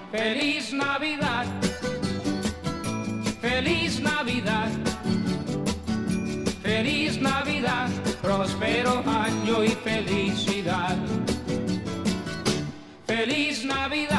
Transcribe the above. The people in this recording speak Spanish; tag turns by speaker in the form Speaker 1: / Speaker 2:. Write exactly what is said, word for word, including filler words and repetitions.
Speaker 1: Feliz Navidad, feliz Navidad, feliz Navidad, próspero año y felicidad. Feliz Navidad.